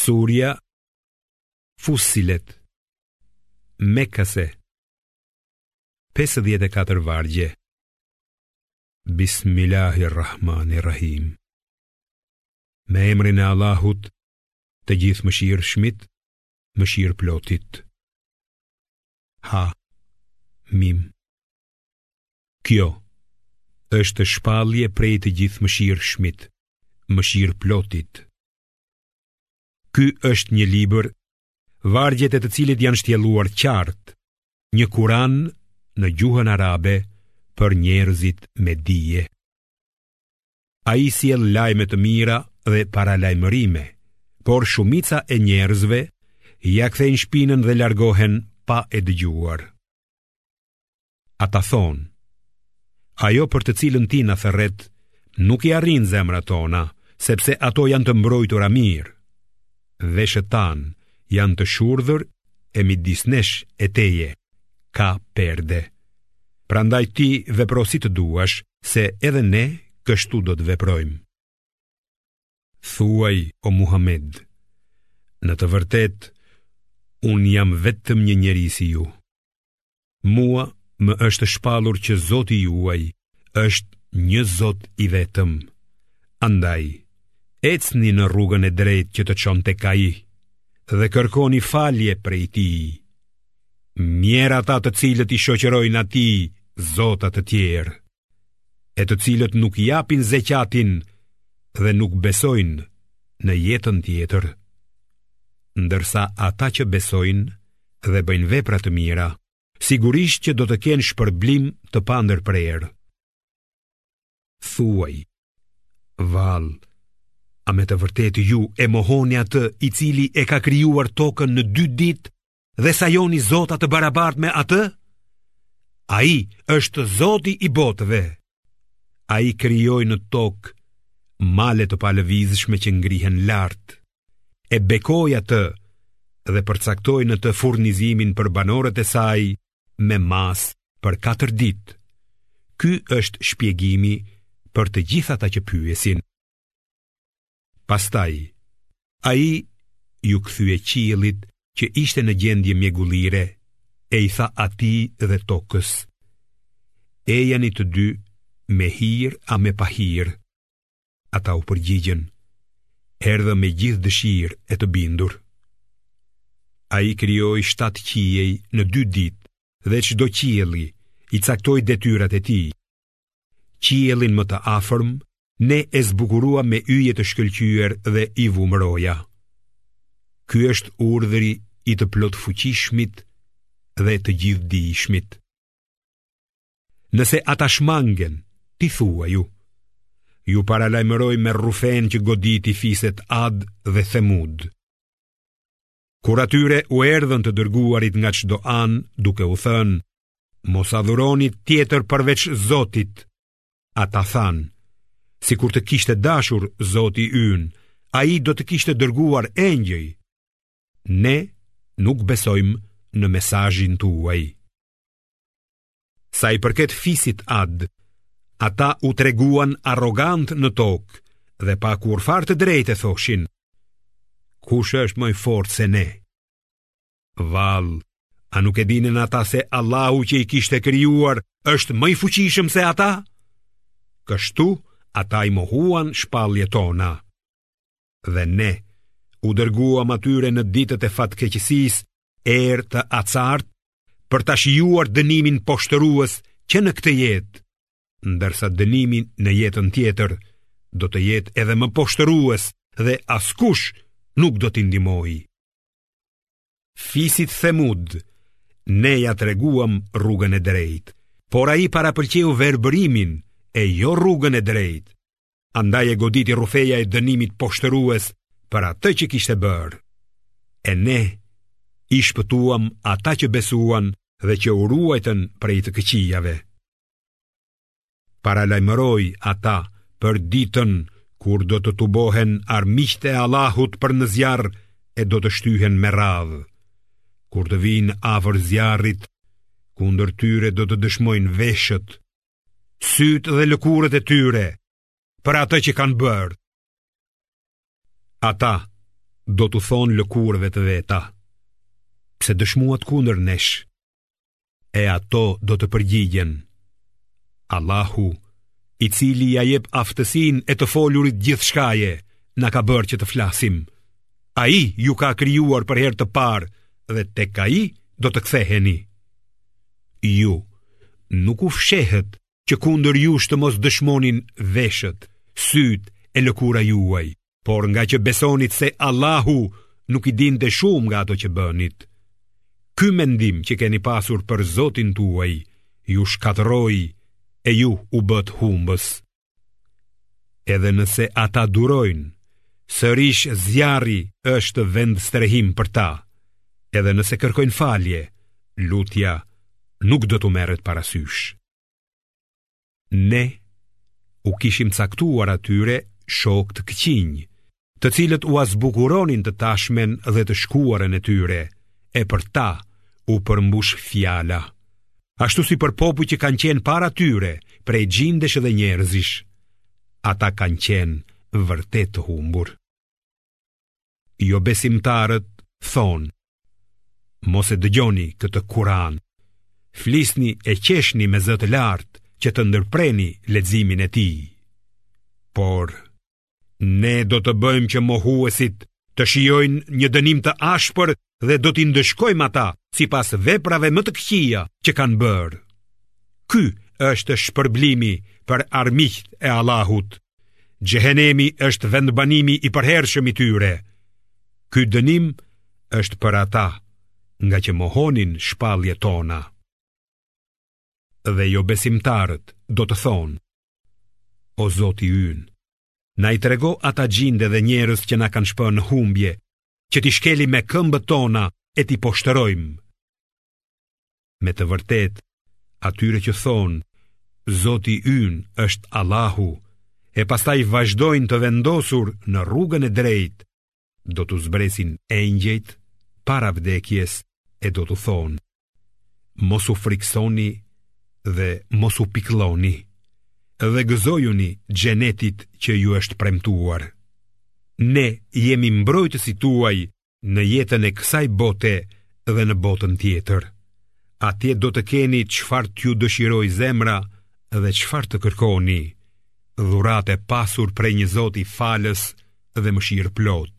Surja Fussilet Mekase 54 vargje. Bismillahirrahmanirrahim. Me emrin e Allahut, të gjithë mëshirshmit, mëshirëplotit. Ha Mim. Kjo është shpallje prej të gjithë mëshirshmit, mëshirëplotit. Ky është një libër, vargjet e të cilit janë shtjelluar qartë, një Kuran në gjuhën arabe për njerëzit me dije. Ai sjell lajme të mira dhe paralajmërime, por shumica e njerëzve ja kthejnë shpinën dhe largohen pa e dëgjuar. Ata thonë: ajo për të cilën ti na thërret nuk i arrin zemrat tona, sepse ato janë të mbrojtura mirë. Veshët tanë janë të shurdhër e midis nesh e teje ka perde. Prandaj ti vepro si të duash, se edhe ne kështu do të veprojmë. Thuaj, o Muhammed, në të vërtet, unë jam vetëm një njeri si ju. Mua më është shpallur që Zoti juaj është një Zot i vetëm. Andaj, ecni në rrugën e drejtë që të çon tek ai dhe kërkoni falje prej tij. Mjerë ata të cilët i shoqërojnë atij zota të tjerë, e të cilët nuk japin zeqatin dhe nuk besojnë në jetën tjetër. Ndërsa ata që besojnë dhe bëjnë vepra të mira, sigurisht që do të kenë shpërblim të pandërprerë. Thuaj, vallë, a me të vërtetë ju e mohoni atë i cili e ka krijuar tokën në 2 ditë dhe sajoni zota të barabartë me atë? Ai është Zoti i botëve. Ai krijoi në tokë male të palëvizshme që ngrihen lart, e bekoi atë dhe përcaktoi në të furnizimin për banorët e saj me mas për 4 ditë. Ky është shpjegimi për të gjithë ata që pyesin. Pastaj, ai ju kthye qiellit që ishte në gjendje mjegullire, e i tha atij dhe tokës: ejani të dy me hir a me pahir. Ata u përgjigjen: erdhë me gjithë dëshirë e të bindur. Ai krijoi 7 qiej në 2 ditë dhe çdo qielli i caktoi detyrat e tij. Qiellin më të afërm ne e zbukurua me yje të shkëlqyer dhe i vumëroja. Ky është urdhri i të plot fuqishmit dhe të gjithdijshmit. Nëse ata shmangen, ti thua ju paralajmëroj me rrufen që goditi fiset Ad dhe Themud. Kur atyre u erdhën të dërguarit nga çdo anë, duke u thënë: mos adhuroni tjetër përveç Zotit, ata thanë: sikur të kishte dashur Zoti ynë, ai do të kishte dërguar engjëj. Ne nuk besojmë në mesazhin tuaj. Sa i përket fisit Ad, ata u treguan arrogant në tokë dhe pa kurfar të drejtë thoshin: kush është më i fortë se ne? Vallë, a nuk e dinin ata se Allahu që i kishte krijuar është më i fuqishëm se ata? Kështu ata i mohuan shpalljet tona. Dhe ne u dërguam atyre në ditët e fatkeqësisë, erë të acartë, për ta shijuar dënimin poshtërues që në këtë jetë, ndërsa dënimi në jetën tjetër do të jetë edhe më poshtërues dhe askush nuk do t'i ndihmojë. Fisit Themud ne ja treguam rrugën e drejtë, por ai parapëlqeu verbërimin e jo rrugën e drejtë. Andaj e goditi rrufeja e dënimit poshtërues për atë që kishte bërë. E ne i shpëtuam ata që besuan dhe që u ruajtën prej të këqijave. Paralajmëroj ata për ditën kur do të tubohen armiqtë e Allahut për në zjarr e do të shtyhen me radhë. Kur të vinë afër zjarrit, kundër tyre do të dëshmojnë veshët, sytë dhe lëkurët e tyre për atë që kanë bërë. Ata do t'u thonë lëkurëve të veta: pse dëshmuat kundër nesh? E ato do të përgjigjen: Allahu, i cili ja jep aftësinë e të folurit gjithçkaje, na ka bërë që të flasim. Ai ju ka krijuar për herë të parë dhe tek ai do të ktheheni. Ju nuk u fshehet që kundër jush të mos dëshmonin veshët, syt e lëkura juaj, por nga që besonit se Allahu nuk i dinte shumë nga ato që bënit. Ky mendim që keni pasur për Zotin tuaj ju shkatërroi e ju u bët humbës. Edhe nëse ata durojnë, sërish zjarri është vend strehim për ta. Edhe nëse kërkojnë falje, lutja nuk do t'u merret parasysh. Ne u kishim caktuar atyre shok të këqinj, të cilët u azbukuronin të tashmen dhe të shkuarën e tyre, e për ta u përmbush fjala. Ashtu si për popull që kanë qenë para tyre, prej gjindesh dhe njerëzish, ata kanë qenë vërtet të humbur. Jo besimtarët thonë: mos e dëgjoni këtë Kur'an, flisni e qeshni me zë të lartë që të ndërpreni leximin e tij. Por ne do të bëjmë që mohuesit të shijojnë një dënim të ashpër dhe do t'i ndëshkojmë ata sipas veprave më të këqija që kanë bërë. Ky është shpërblimi për armiqt e Allahut. Xhehenemi është vendbanimi i përhershëm i tyre. Ky dënim është për ata nga që mohonin shpalljet tona. Dhe jo besimtarët do të thonë: o Zoti ynë, na i trego ata gjinde dhe njerëz që na kanë shpënë në humbje, që t'i shkeli me këmbët tona e t'i poshtërojmë. Me të vërtet, atyre që thonë: Zoti ynë është Allahu, e pastaj vazhdojnë të vendosur në rrugën e drejtë, do t'u zbresin engjëjt para vdekjes e do t'u thonë: mos u friksoni dhe mos u piklloni, dhe gëzojuni xhenetit që ju është premtuar. Ne jemi mbrojtësit tuaj në jetën e kësaj bote dhe në botën tjetër. Atje do të keni çfarë t'ju dëshiroj zemra dhe çfarë të kërkoni, dhuratë e pasur prej një Zoti falës dhe mëshirë plot.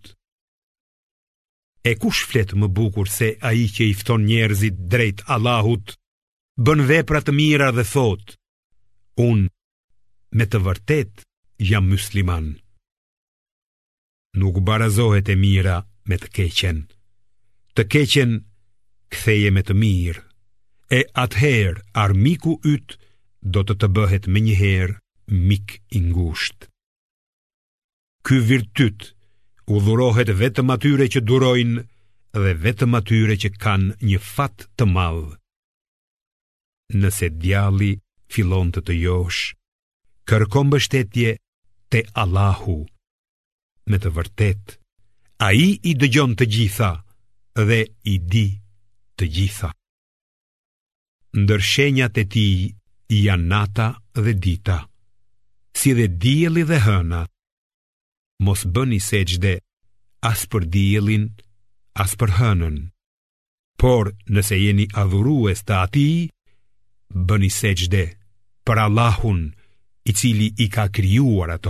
E kush flet më bukur se ai që i fton njerëzit drejt Allahut, bën vepra të mira dhe thot: unë me të vërtet jam musliman. Nuk barazohet e mira me të keqen. Të keqen ktheje me të mirë, e atëherë armiku yt do të bëhet me njëherë mik i ngushtë. Ky virtyt u dhurohet vetëm atyre që durojnë dhe vetëm atyre që kanë një fat të madh. Nëse djalli fillon të josh, kërko mbështetje te Allahu. Me të vërtet, ai i dëgjon të gjitha dhe i di të gjitha. Ndër shenjat e tij janë nata dhe dita, si dhe dielli dhe hëna. Mos bëni sejdë as për diellin, as për hënën. Por nëse jeni adhurues të atij, bëni sejdë për Allahun, i cili i ka krijuar ato.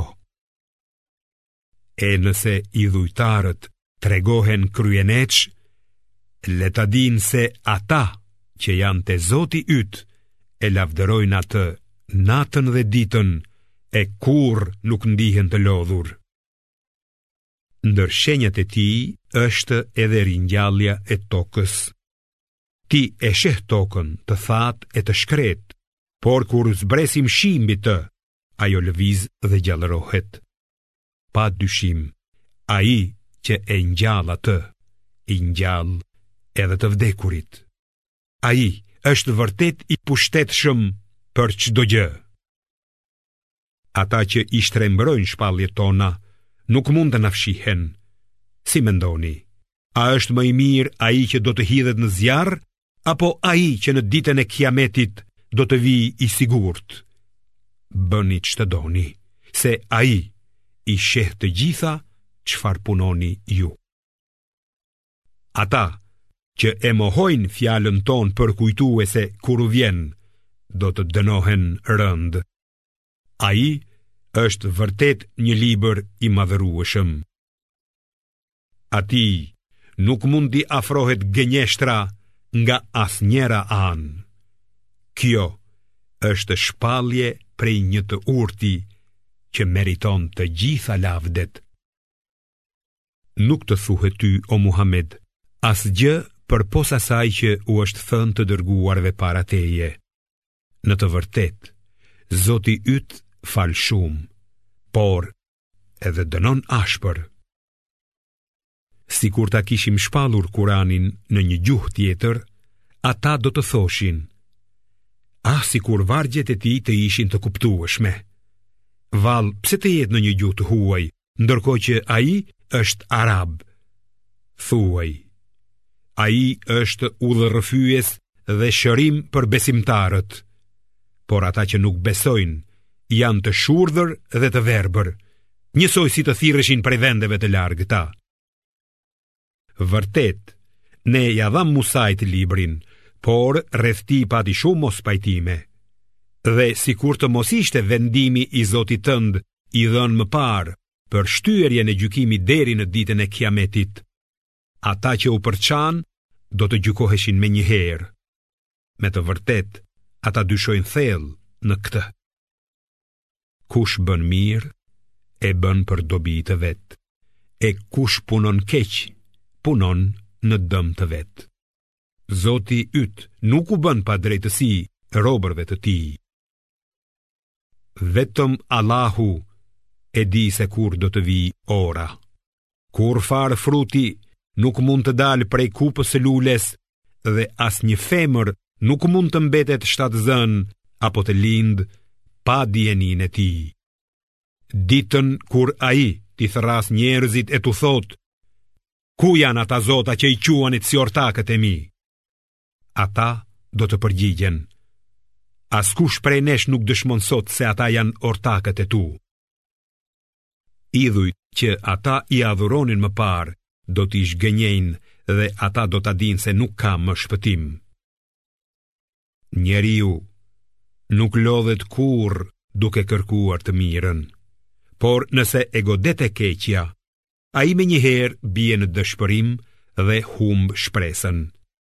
E nëse idhujtarët tregohen kryeneç, le ta dinë se ata që janë te Zoti yt e lavdërojnë atë natën dhe ditën, e kurrë nuk ndihen të lodhur. Ndër shenjat e tij është edhe ringjallja e tokës. Ti e sheh tokën të thatë e të shkretë, por kur zbresim shi mbi të, ajo lëviz dhe gjallërohet. Pa dyshim, ai që e ngjall atë, i ngjall edhe të vdekurit. Ai është vërtet i pushtetshëm për çdo gjë. Ata që i shtrembrojnë shpalljet tona nuk mund të na fshihen. Si mendoni? A është më i mirë ai që do të hidhet në zjarr, apo ai që në ditën e Kiametit do të vijë i sigurt? Bëni ç'të doni, se ai i sheh të gjitha çfarë punoni ju. Ata që e mohojnë fjalën tonë përkujtuese kur vjen, do të dënohen rënd. Ai është vërtet një libër i madhërueshëm. Atij nuk mund t'i afrohet gënjeshtra nga asnjëra anë. Kjo është shpallje prej një të urti që meriton të gjitha lavdet. Nuk të thuhet ty, o Muhammed, asgjë përpos asaj që u është thënë të dërguarve para teje. Në të vërtet, Zoti yt fal shumë, por edhe dënon ashpër. Si kur ta kishim shpallur Kuranin në një gjuhë tjetër, ata do të thoshin: si kur vargjet e tij të ishin të kuptueshme. Vallë, pse të jetë në një gjuhë të huaj, ndërkohë që ai është arab? Thuaj: ai është udhërrëfyes dhe shërim për besimtarët, por ata që nuk besojnë janë të shurdhër dhe të verbër, njësoj si të thirreshin prej vendeve të largëta. Vërtet, ne ja dham Musait librin, por rreth tij pati shumë mospajtime. Dhe sikur të mos ishte vendimi i Zotit tënd i dhënë më parë për shtyerjen e gjykimit deri në ditën e Kiametit, ata që u përçan do të gjykoheshin menjëherë. Me të vërtet, ata dyshojnë thellë në këtë. Kush bën mirë, e bën për dobi të vet, e kush punon keq, punon në dëm të vet. Zoti yt nuk u bën pa drejtësi robërve të tij. Vetëm Allahu e di se kur do të vijë ora. Kur farë fruti nuk mund të dalë prej kupës së lules dhe as një femër nuk mund të mbetet shtatzën apo të lindë pa dijenin e tij. Ditën kur ai t'i thras njerëzit e t'u thot: ku janë ata zota që i quanit si ortakët e mi? Ata do të përgjigjen: askush prej nesh nuk dëshmon sot se ata janë ortakët e tu. Idhujt që ata i adhuronin më parë do t'i shgënjejnë dhe ata do t'a dinë se nuk ka më shpëtim. Njeriu nuk lodhet kurrë duke kërkuar të mirën, por nëse e godet e keqja, ai menjëherë bie në dëshpërim dhe humb shpresën.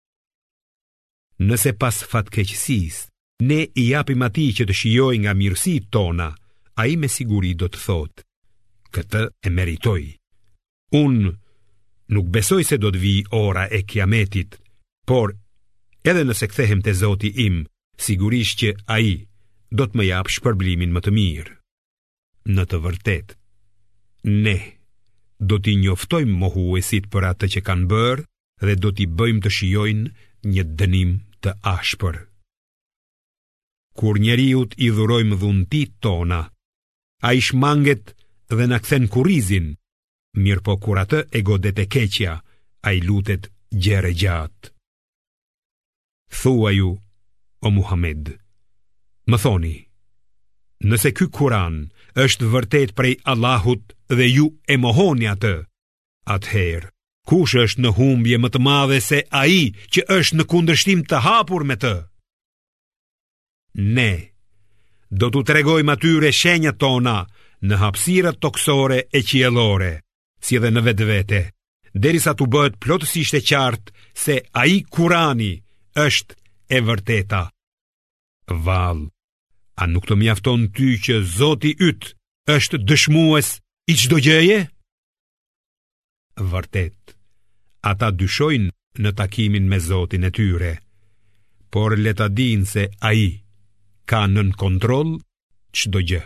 Nëse pas fatkeqësisë ne i japim atij që të shijojë nga mirësitë tona, ai me siguri do të thotë: këtë e meritoj. Unë nuk besoj se do të vijë ora e Kiametit, por edhe nëse kthehem te Zoti im, sigurisht që ai do të më jap shpërblimin më të mirë. Në të vërtetë, ne do t'i njoftojmë mohuesit për atë që kanë bërë dhe do t'i bëjmë të shijojnë një dënim të ashpër. Kur njeriut i dhurojmë dhuntit tona, ai shmanget dhe na kthen kurrizin, mirë po kur atë e godet e keqja, ai lutet gjere gjatë. Thuaju, o Muhammed, më thoni: nëse ky Kur'an është vërtet prej Allahut dhe ju e mohoni atë, atëherë kush është në humbje më të madhe se ai që është në kundërshtim të hapur me të? Ne do t'u tregojmë atyre shenjat tona në hapësirat toksore e qiellore, si edhe në vetvete, derisa t'u bëhet plotësisht e qartë se ai Kurani është e vërteta. Vallë, a nuk të mjafton ty që Zoti yt është dëshmues i çdo gjëje? Vërtet, ata dyshojnë në takimin me Zotin e tyre, por le ta dinë se ai ka nën kontroll çdo gjë.